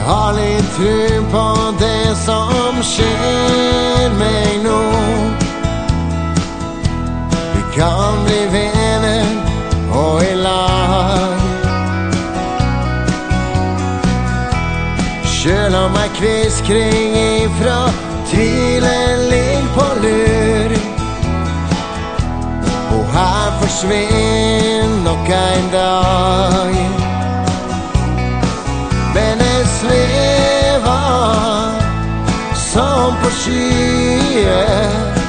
har litt tro på det som skjer meg nå. Vi kan bli venner og i lag. Selv om jeg kviskring ifra tvilen ligger på lur, og her forsvinner nok en dag. Men jeg svever som på skyer,